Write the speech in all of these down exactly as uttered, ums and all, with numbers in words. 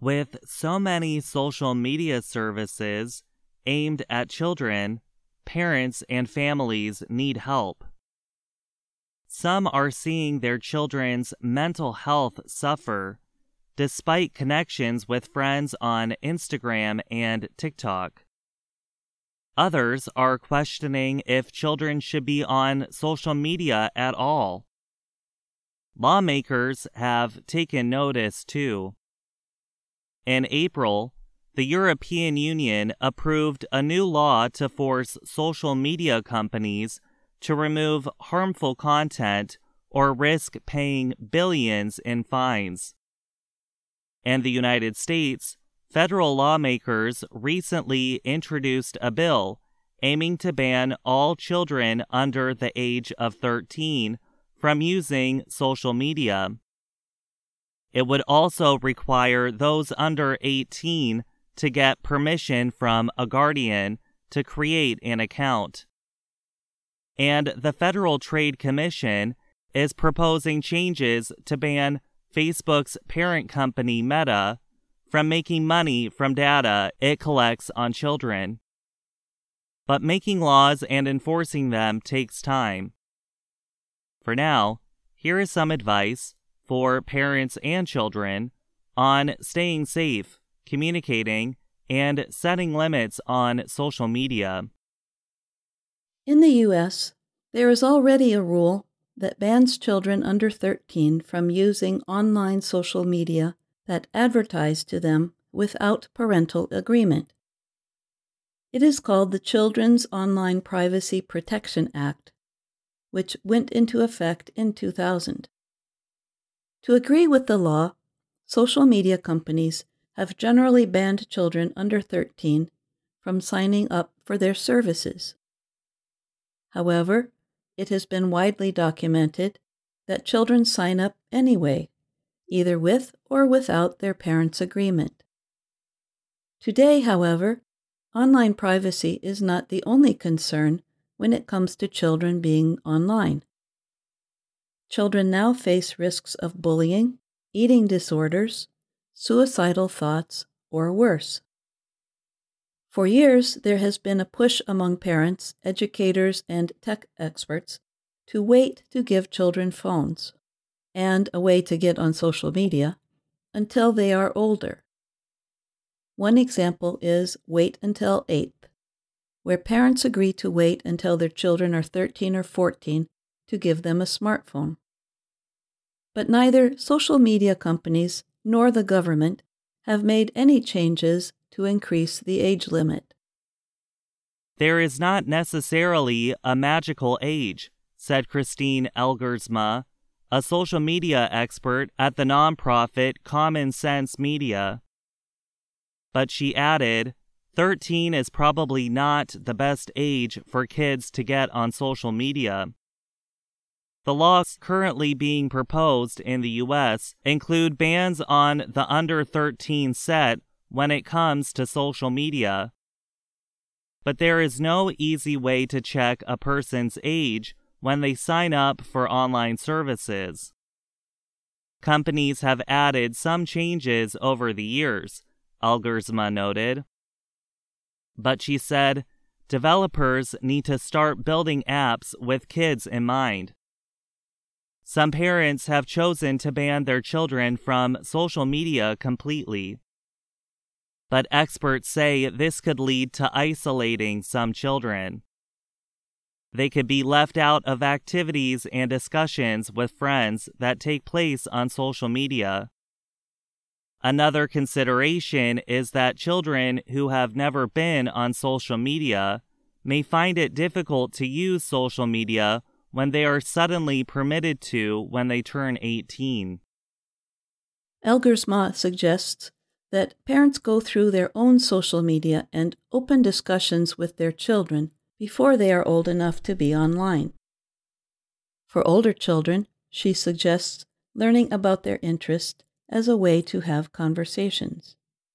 With so many social media services aimed at children, parents and families need help. Some are seeing their children's mental health suffer despite connections with friends on Instagram and TikTok. Others are questioning if children should be on social media at all. Lawmakers have taken notice too. In April, the European Union approved a new law to force social media companies to remove harmful content or risk paying billions in fines. In the United States, federal lawmakers recently introduced a bill aiming to ban all children under the age of thirteen from using social media. It would also require those under eighteen to get permission from a guardian to create an account. And the Federal Trade Commission is proposing changes to ban Facebook's parent company Meta from making money from data it collects on children. But making laws and enforcing them takes time. For now, here is some advice for parents and children on staying safe, communicating, and setting limits on social media. In the U S, there is already a rule that bans children under thirteen from using online social media that advertise to them without parental agreement. It is called the Children's Online Privacy Protection Act, which went into effect in two thousand. To agree with the law, social media companies have generally banned children under thirteen from signing up for their services. However, it has been widely documented that children sign up anyway, either with or without their parents' agreement. Today, however, online privacy is not the only concern when it comes to children being online. Children now face risks of bullying, eating disorders, suicidal thoughts, or worse. For years, there has been a push among parents, educators, and tech experts to wait to give children phones and a way to get on social media until they are older. One example is Wait Until Eighth, where parents agree to wait until their children are thirteen or fourteen to give them a smartphone. But neither social media companies nor the government have made any changes to increase the age limit. There is not necessarily a magical age, said Christine Elgersma, a social media expert at the nonprofit Common Sense Media. But she added, thirteen is probably not the best age for kids to get on social media. The laws currently being proposed in the U S include bans on the under thirteen set when it comes to social media. But there is no easy way to check a person's age when they sign up for online services. Companies have added some changes over the years, Elgersma noted. But she said, developers need to start building apps with kids in mind. Some parents have chosen to ban their children from social media completely. But experts say this could lead to isolating some children. They could be left out of activities and discussions with friends that take place on social media. Another consideration is that children who have never been on social media may find it difficult to use social media when they are suddenly permitted to when they turn eighteen. Elgersma suggests that parents go through their own social media and open discussions with their children before they are old enough to be online. For older children, she suggests learning about their interests as a way to have conversations.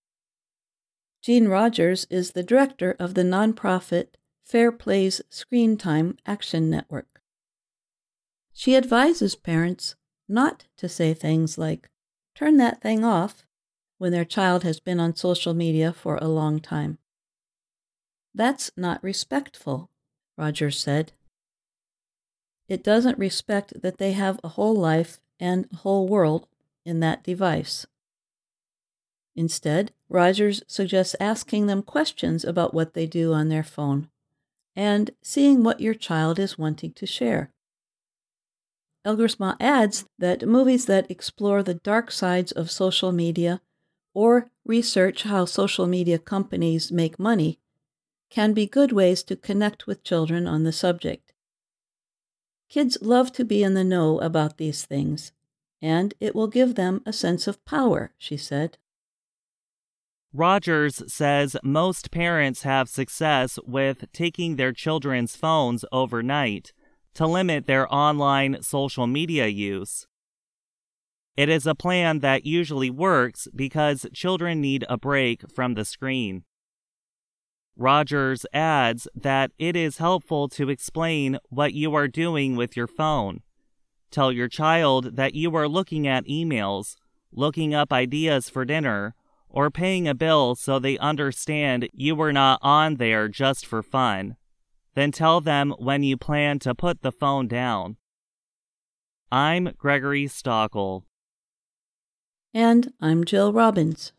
Jean Rogers is the director of the nonprofit Fair Play's Screen Time Action Network. She advises parents not to say things like, "Turn that thing off," when their child has been on social media for a long time. That's not respectful, Rogers said. It doesn't respect that they have a whole life and a whole world in that device. Instead, Rogers suggests asking them questions about what they do on their phone and seeing what your child is wanting to share. Elgersma adds that movies that explore the dark sides of social media or research how social media companies make money can be good ways to connect with children on the subject. Kids love to be in the know about these things, and it will give them a sense of power, she said. Rogers says most parents have success with taking their children's phones overnight to limit their online social media use. It is a plan that usually works because children need a break from the screen. Rogers adds that it is helpful to explain what you are doing with your phone. Tell your child that you are looking at emails, looking up ideas for dinner, or paying a bill so they understand you were not on there just for fun. Then tell them when you plan to put the phone down. I'm Gregory Stockel. And I'm Jill Robbins.